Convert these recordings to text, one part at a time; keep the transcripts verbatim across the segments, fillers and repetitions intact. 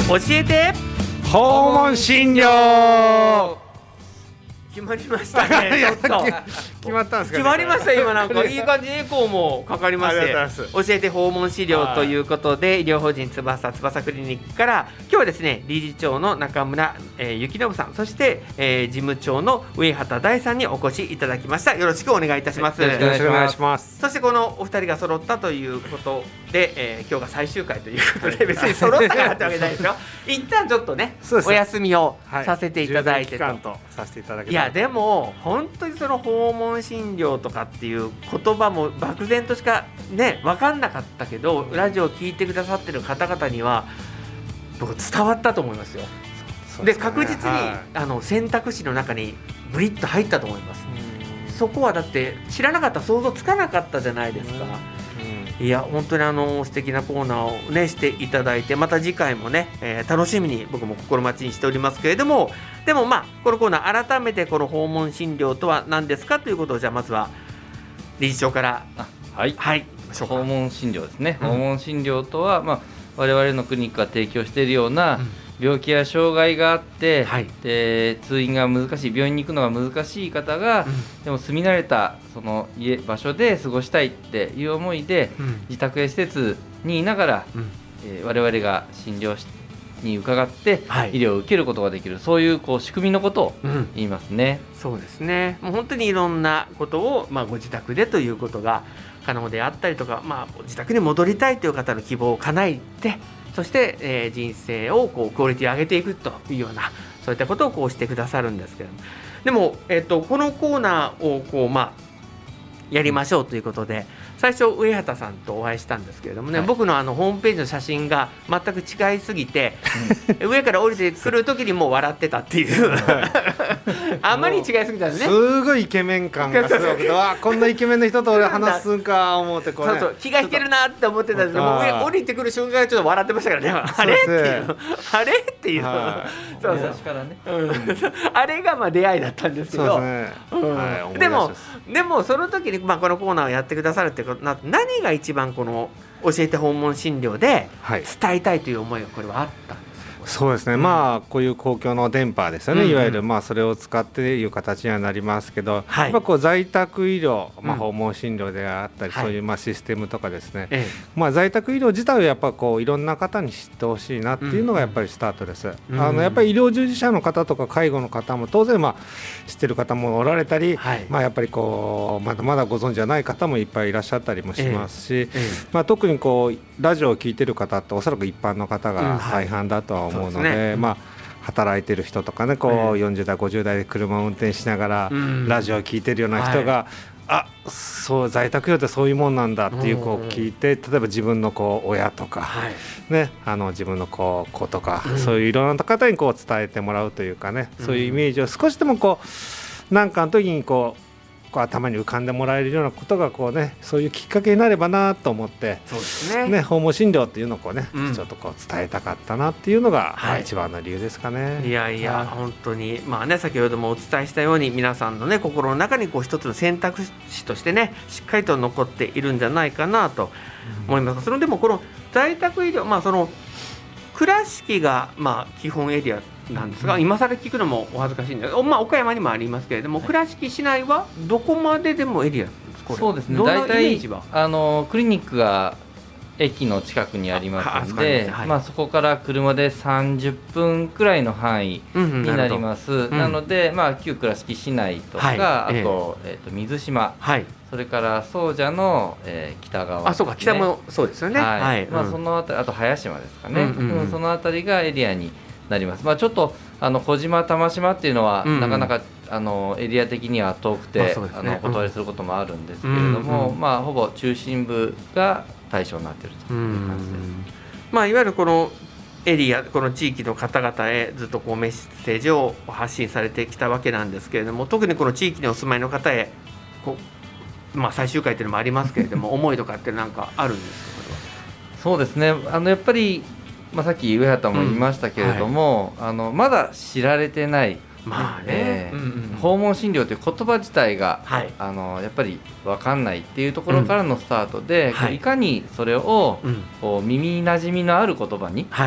教えて訪問診療。 決まりましたね。ちょっと決まったんですかね。 決まりました。今なんかいい感じにエコーもかかりまして、教えて訪問診療ということで、医療法人翼翼クリニックから今日はですね、理事長の中村、えー、幸信さん、そして、えー、事務長の上畑大さんにお越しいただきました。よろしくお願いいたします。 よろしくお願いします。 そしてこのお二人が揃ったということで、えー、今日が最終回ということで、別に揃ったからってわけじゃないですよ。一旦ちょっとね、お休みをさせていただいてと、 はい、とさせていただきいやでも本当にその訪問診療とかっていう言葉も漠然としかね分かんなかったけど、ラジオを聞いてくださってる方々には僕伝わったと思いますよ。で、ね、確実に、はい、あの選択肢の中にブリッと入ったと思います。そこはだって知らなかった、想像つかなかったじゃないですか。いや本当にあの素敵なコーナーをねしていただいて、また次回もね、えー、楽しみに僕も心待ちにしておりますけれども、でもまあこのコーナー改めてこの訪問診療とは何ですかということを、じゃあまずは理事長から。 はい、はい、訪問診療ですね、うん、訪問診療とは、まあ、我々のクリニックが提供しているような、うん、病気や障害があって、はい、で通院が難しい、病院に行くのが難しい方が、うん、でも住み慣れたその家場所で過ごしたいっていう思いで、うん、自宅や施設にいながら、うん、えー、我々が診療に伺って、はい、医療を受けることができる、そういう、こう仕組みのことを言いますね、 うん、そうですね。もう本当にいろんなことを、まあ、ご自宅でということが可能であったりとか、まあ、自宅に戻りたいという方の希望を叶えて、そして、えー、人生をこうクオリティを上げていくというような、そういったことをこうしてくださるんですけども、でも、えー、とこのコーナーをこう、まあ、やりましょうということで、最初上畑さんとお会いしたんですけれどもね、はい、僕のあのホームページの写真が全く違いすぎて、うん、上から降りてくる時にもう笑ってたっていう、はい、あまり違いすぎたんですね。 すごいイケメン感がすごくて、わこんなイケメンの人と俺話すんか思ってこれ、 そうそう、気が引けるなって思ってたんですけど、もう上降りてくる瞬間がちょっと笑ってましたからね。あれっていうあれっていう、 はい、そうそうからね、 うん、あれがまあ出会いだったんですけど、でもでもその時に、まあ、このコーナーをやってくださるってことな、何が一番この教えて訪問診療で伝えたいという思いがこれはあったんですか？ そうですね、うん、まあこういう公共の電波ですよね、うんうん、いわゆるまあそれを使っていう形にはなりますけど、はい、まあこう在宅医療、まあ、訪問診療であったり、うん、そういうまあシステムとかですね、はい、まあ、在宅医療自体をやっぱこういろんな方に知ってほしいなっていうのがやっぱりスタートです、うん、あのやっぱり医療従事者の方とか介護の方も当然まあ知ってる方もおられたり、はい、まあ、やっぱりこうまだまだご存じじゃない方もいっぱいいらっしゃったりもしますし、ええええ、まあ、特にこうラジオを聞いてる方っておそらく一般の方が大半だとは思うので、うん、はい、まあ働いてる人とかね、こうよんじゅう代ごじゅう代で車を運転しながらラジオを聞いてるような人が、はい、あ、そう在宅医療ってそういうもんなんだっていうこう聞いて、例えば自分のこう親とか、はい、ね、あの自分のこう子とか、うん、そういういろんな方にこう伝えてもらうというかね、そういうイメージを少しでもこう何かの時にこうこう頭に浮かんでもらえるようなことがこう、ね、そういうきっかけになればなと思って、 そうですね、 ね、訪問診療っていうのをこう、ね、うん、ちょっとこう伝えたかったなっていうのが、はい、一番の理由ですかね。 いやいや、はい、本当に、まあね、先ほどもお伝えしたように皆さんの、ね、心の中にこう一つの選択肢として、ね、しっかりと残っているんじゃないかなと思います、うん、そのでもこの在宅医療、まあ、その倉敷がまあ基本エリアなんですが、うん、今更聞くのもお恥ずかしいんですが、まあ、岡山にもありますけれども、はい、倉敷市内はどこまででもエリアなんですか？ そうですね、大体あのクリニックが駅の近くにありますので、はい、まあ、そこから車でさんじゅっぷんくらいの範囲になります、うんうん、な, なので、まあ、旧倉敷市内とか、はい、あと、えーえー、と水島、はい、それから総社の、えー、北側、ね、 あ、そうか、北もそうですよね、 はい、はい、まあ、 うん、 そのあたり、あと早島ですかね、 うんうんうん、 そのあたりがエリアになります。まあ、ちょっとあの小島玉島っていうのは、うんうん、なかなかあのエリア的には遠くて、まあ、ね、あのお断りすることもあるんですけれども、うんうん、まあ、ほぼ中心部が対象になっているという感じです。 まあ、いわゆるこのエリア、この地域の方々へずっとこうメッセージを発信されてきたわけなんですけれども、特にこの地域にお住まいの方へこう、まあ、最終回というのもありますけれども思いとかって何かあるんですか？これは。 そうですね、あのやっぱり、まあ、さっき上畑も言いましたけれども、うん、はい、あのまだ知られてない、 まあね、 えーうんうん、訪問診療という言葉自体が、はい、あのやっぱり分かんないっていうところからのスタートで、うん、はい、いかにそれを、うん、こう耳なじみのある言葉に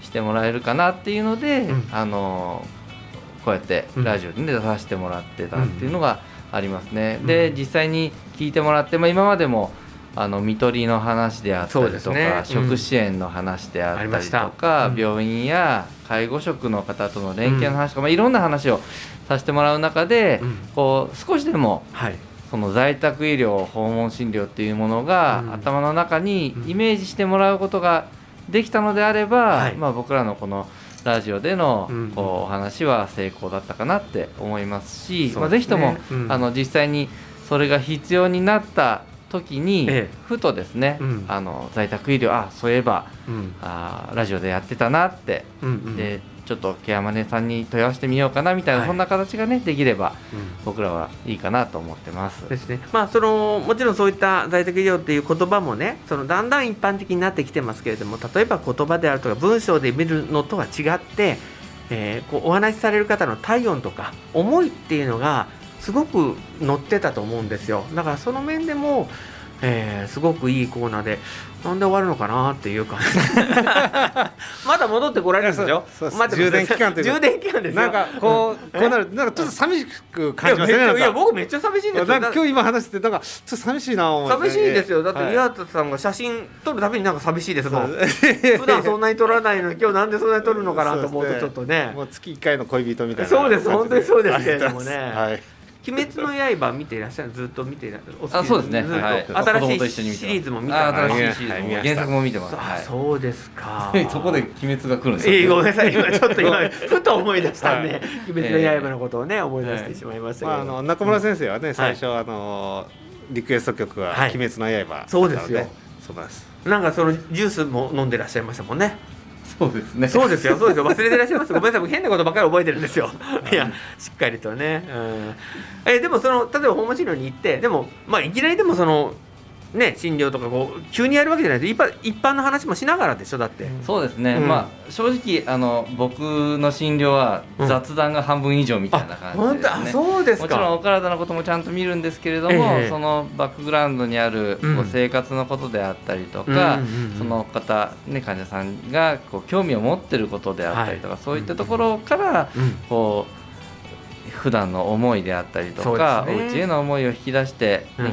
してもらえるかなっていうので、うん、あのこうやってラジオで出させてもらってたっていうのがありますね、うん、で実際に聞いてもらって、まあ、今までもあの看取りの話であったりとか、ね、食支援の話であったりとか、うん、病院や介護職の方との連携の話とか、うんまあ、いろんな話をさせてもらう中で、うん、こう少しでも、はい、その在宅医療訪問診療っていうものが、うん、頭の中にイメージしてもらうことができたのであれば、はい、まあ、僕らのこのラジオでのこうお話は成功だったかなって思いますし、うんまあ、ぜひとも、うん、あの実際にそれが必要になった時に、ええ、ふとですね、うん、あの在宅医療あそういえば、うん、あラジオでやってたなって、うんうん、でちょっとケアマネさんに問い合わせてみようかなみたいな、はい、そんな形がねできれば、うん、僕らはいいかなと思ってます。 ですね。まあそのもちろんそういった在宅医療っていう言葉もね、そのだんだん一般的になってきてますけれども、例えば言葉であるとか文章で見るのとは違って、えー、こうお話しされる方の体温とか思いっていうのがすごく乗ってたと思うんですよ。だからその面でも、えー、すごくいいコーナーで、なんで終わるのかなっていう感じまだ戻ってこられるんですよ。 充電期間というか充電期間ですよ。 なんかこうこうなるなんかちょっと寂しく感じますね。 いや僕めっちゃ寂しいんですよ。 今日今話してなんかちょっと寂しいな思って。 寂しいですよ。だって岩田さんが写真撮るたびになんか寂しいですもん。普段そんなに撮らないのに今日なんでそんなに撮るのかなと思うとちょっとね。 もう月いっかいの恋人みたいな。 そうです本当にそうですけれどもね。 はい。 鬼滅の刃見ていらっしゃるずっと見ていらっしゃる。 あそうですね。 ずっと、はい、新しいシリーズも見て新しいシリーズも原作も見てます。 はい、そうですか。 そこで鬼滅が来るんですよ。 えー、ごめんなさい今ちょっと今ふと思い出したんで、はい、鬼滅の刃のことをね思い出してしまいましたけど。 まああの中村先生はね最初、はい、あのリクエスト曲は鬼滅の刃、はい、 そうですよ。 そうです。 なんかそのジュースも飲んでらっしゃいましたもんね。 そうですね。 そうですよ、そうですよ。忘れてらっしゃいます。ごめんなさい、僕変なことばっかり覚えてるんですよ。いや、しっかりとね。うん、えでもその例えば訪問診療に行って、でもまあいきなりでもそのね診療とかこう急にやるわけじゃないです。一般一般の話もしながらでしょだって。 そうですね。うん、まあ正直あの僕の診療は雑談が半分以上みたいな感じですね。 うん、あそうですか。 もちろんお体のこともちゃんと見るんですけれども、えー、そのバックグラウンドにあるこう生活のことであったりとか、うん、その方ね患者さんがこう興味を持ってることであったりとか、はい、そういったところからこう。普段の思いであったりとか、ね、お家への思いを引き出して、ねうん、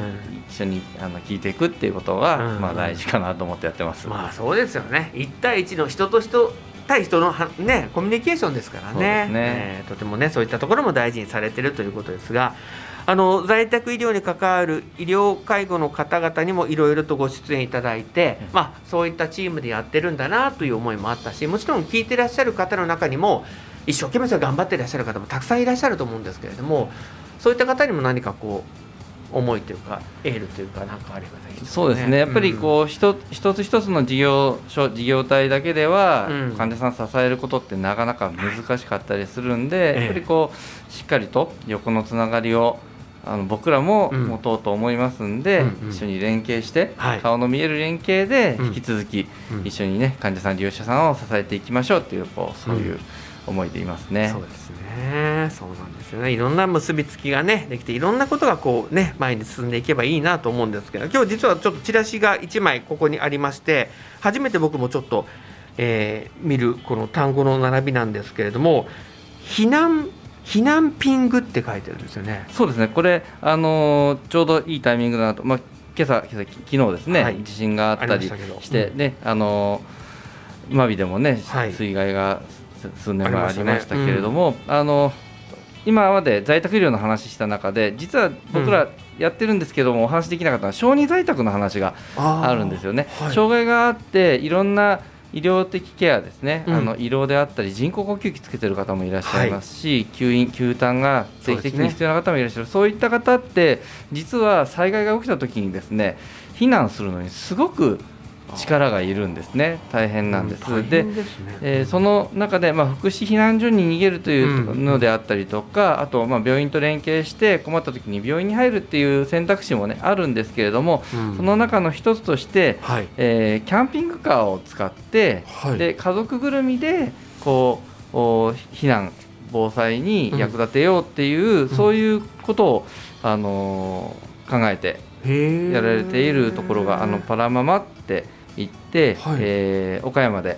一緒にあの聞いていくっていうことは、うん、まあ大事かなと思ってやってます。 まあそうですよね。一対一の人と人対人のねコミュニケーションですからね。ね、えー、とてもねそういったところも大事にされているということですが、あの在宅医療に関わる医療介護の方々にもいろいろとご出演いただいて、うん、まあそういったチームでやってるんだなという思いもあったし、もちろん聞いてらっしゃる方の中にも一生懸命頑張っていらっしゃる方もたくさんいらっしゃると思うんですけれども、そういった方にも何かこう思いというかエールというか何かあればいいですね。 そうですね。やっぱりこう、うん、一, 一つ一つの事業所事業体だけでは、うん、患者さん支えることってなかなか難しかったりするんで、はい、やっぱりこうしっかりと横のつながりをあの僕らも持とうと思いますんで、うん、一緒に連携して、はい、顔の見える連携で引き続き、うん、一緒にね患者さん利用者さんを支えていきましょうっていうこうそういう、うん思いでいますね。 そうですね。そうなんですよね。いろんな結びつきがねできて、いろんなことがこうね前に進んでいけばいいなと思うんですけど、今日実はちょっとチラシがいちまいここにありまして、初めて僕もちょっと、えー、見るこの単語の並びなんですけれども、避難避難ピングって書いてるんですよね。 そうですね。これあのー、ちょうどいいタイミングだなと、まあ今朝今朝昨日ですね、はい、地震があったりしてうん、ねあのー、今日でもね、はい、水害が数年前ありましたけれども、あ、ねうん、あの今まで在宅医療の話した中で実は僕らやってるんですけども、うん、お話できなかったのは小児在宅の話があるんですよね。はい、障害があっていろんな医療的ケアですね、うん、あの胃ろうであったり人工呼吸器つけてる方もいらっしゃいますし、はい、吸引吸痰が定期的に必要な方もいらっしゃる。 そう,、ね、そういった方って実は災害が起きた時にですね避難するのにすごく力がいるんですね。大変なんです。うん、で、ねえー、その中で、まあ、福祉避難所に逃げるというのであったりとか、うん、あと、まあ、病院と連携して困った時に病院に入るっていう選択肢も、ね、あるんですけれども、うん、その中の一つとして、はいえー、キャンピングカーを使って、はい、で家族ぐるみでこう避難防災に役立てようっていう、うん、そういうことを、あのー、考えてやられているところがあのパラママって行って、はいえー、岡山で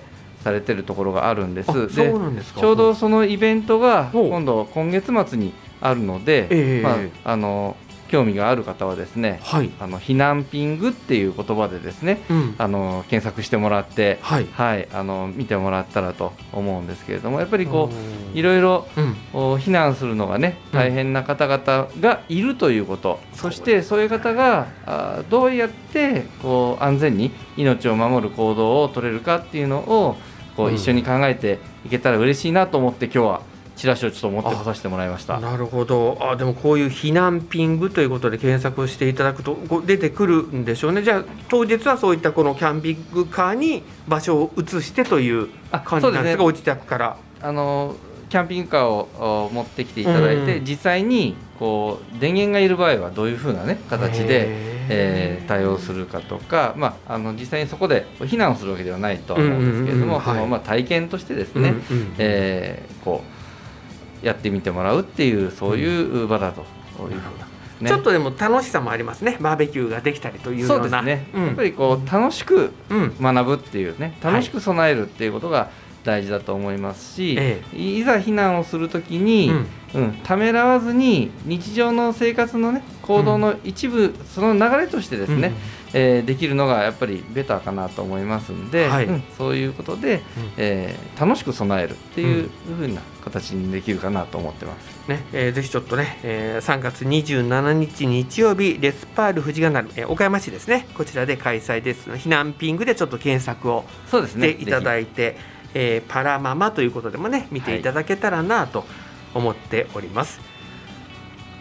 されてるところがあるんです。 で、そうなんですか。 ちょうどそのイベントが今度今月末にあるので、えーまあ、あの興味がある方はですね、はい、あの避難ピングっていう言葉でですね、うん、あの検索してもらって、はいはい、あの見てもらったらと思うんですけれども、やっぱりこういろいろ、うん、避難するのがね大変な方々がいるということ、うん、そしてそういう方があどうやってこう安全に命を守る行動を取れるかっていうのをこう一緒に考えていけたら嬉しいなと思って、今日はチラシをちょっと持ってこさせてもらいました。 なるほど。あ、でもこういう避難ピングということで検索をしていただくと出てくるんでしょうね。じゃあ当日はそういったこのキャンピングカーに場所を移してという感じなんですか。お自宅からあのキャンピングカーを持ってきていただいて、うん、実際にこう電源がいる場合はどういうふうな、ね、形で、えー、対応するかとか、まあ、あの実際にそこで避難をするわけではないとは思うんですけれども、体験としてですね、うんうん、えー、こうやってみてもらうっていう、そういう場だというふうな、 ね、ちょっとでも楽しさもありますね。バーベキューができたりというような。 そうですね、うん、やっぱりこう楽しく学ぶっていうね、うん、楽しく備えるっていうことが大事だと思いますし、はい、いざ避難をするときに、うんうん、ためらわずに日常の生活のね行動の一部、うん、その流れとしてですね、うんえー、できるのがやっぱりベターかなと思いますんで、はいうん、そういうことで、うんえー、楽しく備えるっていう風な形にできるかなと思ってます、 ねえー、ぜひちょっとね、えー、さんがつにじゅうしちにち日曜日レスパール富士ヶ鳴、えー、岡山市ですね、こちらで開催です。避難ピングでちょっと検索をしていただいて、えー、パラママということでもね見ていただけたらなと思っております、はい、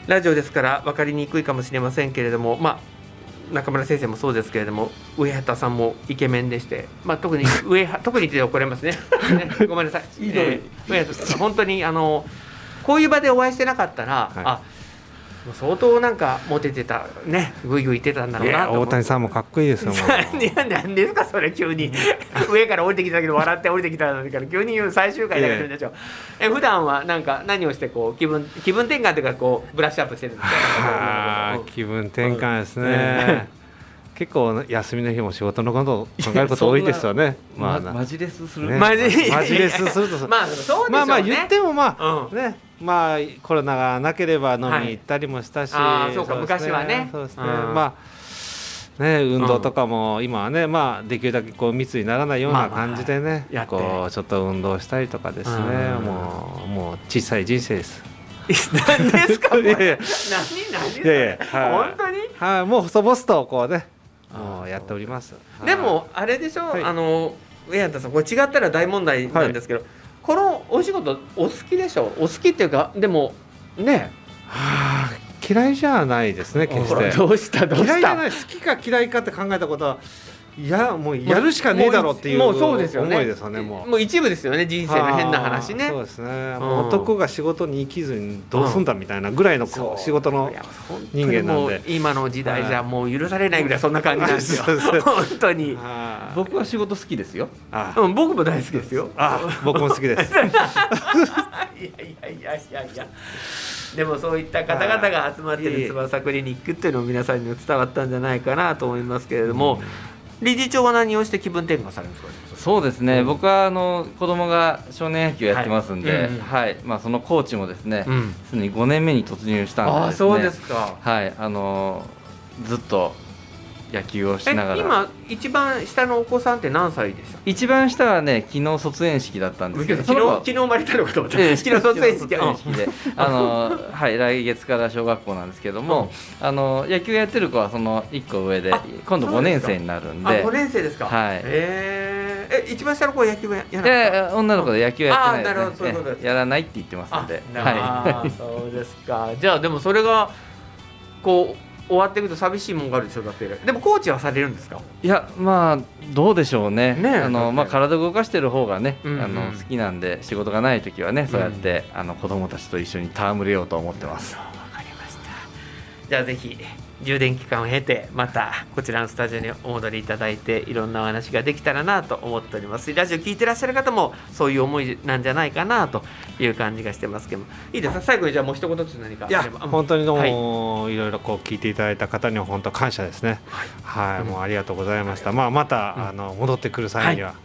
ラジオですから分かりにくいかもしれませんけれども、まあ中村先生もそうですけれども、上畑さんもイケメンでして、まあ、特に上特にって怒られますねねごめんなさい、えー、上畑さん本当にあのこういう場でお会いしてなかったら、はい、あ相当なんかモテてたね、グイグイ言ってたんだろうなと。 大谷さんもかっこいいですよ。 何ですかそれ、急に上から降りてきたけど笑って降りてきたのにから急に言う最終回だけどでしょ。え普段はなんか何をしてこう気分気分転換というかこうブラッシュアップしてるんですか。 あ気分転換ですね、うん、結構休みの日も仕事のことを考えること多いですよね。 まあマジレスする、 ね、マジレスするとまあそうでしょうね。 まあまあ言ってもまあ、うん、ねまあコロナがなければ飲み行ったりもしたし、 はい、あそうかそうですね、昔はねそうですね、うん、まあね運動とかも今はね、まあできるだけこう密にならないような感じでね、まあまあ、こうちょっと運動したりとかですね、もうもう小さい人生です。 何ですかこれ。いやいや何何いやいや、 本当にはい、もう細々とこうねもうやっております。 でもあれでしょ、はい、あの上畑さんこれ違ったら大問題なんですけど、はい、このお仕事お好きでしょ。お好きっていうかでもね、 はあ、嫌いじゃないですね決して。 どうしたどうした。 嫌いじゃない、好きか嫌いかって考えたことは。いやもうやるしかねえだろうっていうもうそうですよね、 思いですよね。もうもう一部ですよね人生の変な話ね。 そうですね、もう男が仕事に生きずにどうすんだみたいなぐらいのこう仕事の人間なんで、 今の時代じゃもう許されないぐらいそんな感じなんですよ本当に。 僕は仕事好きですよ。 ああ、うん、僕も大好きですよ。 ああ僕も好きですいやいやいやいやいやでもそういった方々が集まってる翼クリニックっていうのを皆さんにも伝わったんじゃないかなと思いますけれども、うん理事長は何をして気分転換されるんですか。 そうですね、うん、僕はあの子供が少年野球やってますんで、はいうんうんはいまあ、そのコーチもですね、すで、うん、にごねんめに突入したんでですね、あそうですか、はい、あのずっと野球をしながら。 今一番下のお子さんって何歳でした。 一番下はね昨日卒園式だったんですけど、 昨日昨日生まれたのかと思った、えー、昨日卒園式であの、はい、来月から小学校なんですけども、うん、あの野球やってる子はそのいっこ上で今度ごねん生になるんで。 あごねん生ですか。 はい、 えー、え一番下の子は野球やらない。 や女の子で野球やってないですね。あなるほどそういうことです。やらないって言ってますんで。 はい、そうですか。じゃあでもそれがこう終わっていくと寂しいもんがあるでしょ。だってでもコーチはされるんですか。 いやまあどうでしょうね。ねあの、まあ、体を動かしてる方がね、うんうん、あの好きなんで仕事がない時はねそうやって、うん、あの子供たちと一緒に戯れようと思ってます。 わかりました。じゃあぜひ充電期間を経てまたこちらのスタジオにお戻りいただいていろんなお話ができたらなと思っております。ラジオ聞いてらっしゃる方もそういう思いなんじゃないかなという感じがしてますけども、いいですか。最後にじゃあもう一言ずつ何か。 いや本当にどうも、はい、いろいろこう聞いていただいた方には本当感謝ですね。はい、はい、もうありがとうございました。まあ、また、うん、あの戻ってくる際には、はい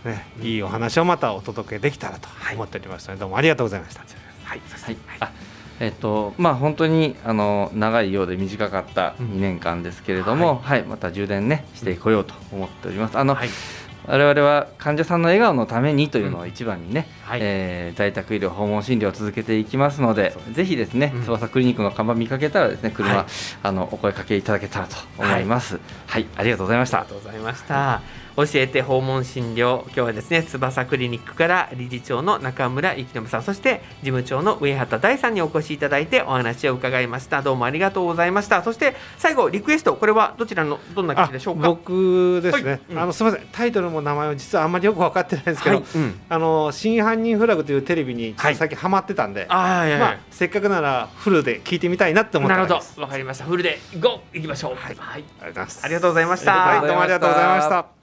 ね、いいお話をまたお届けできたらと思っておりますので、どうもありがとうございました。 はい、 はい、あえっとまあ、本当にあの長いようで短かったにねんかんですけれども、うんはいはい、また充電、ね、してこようと思っております。あの、はい、我々は患者さんの笑顔のためにというのを一番にね、うんはいえー、在宅医療訪問診療を続けていきますので、ぜひですね、うん、翼クリニックの看板見かけたらですね車、はい、あのお声かけいただけたらと思います。はい、はい、ありがとうございました。 ありがとうございました。教えて訪問診療、今日はですね翼クリニックから理事長の中村幸信さん、そして事務長の上畑大さんにお越しいただいてお話を伺いました。どうもありがとうございました。そして最後リクエスト、これはどちらのどんな記事でしょうか。 僕ですね、はいうん、あのすみません、タイトルも名前は実はあんまりよく分かってないんですけど、はいうん、あの真犯人フラグというテレビにちょっと最近ハマってたんで、はいまあ、せっかくならフルで聞いてみたいなって思ってます。 なるほど、わかりました。フルでゴーいきましょう。はい、はい、 ありがとうございます。 ありがとうございました。 はい、どうもありがとうございました。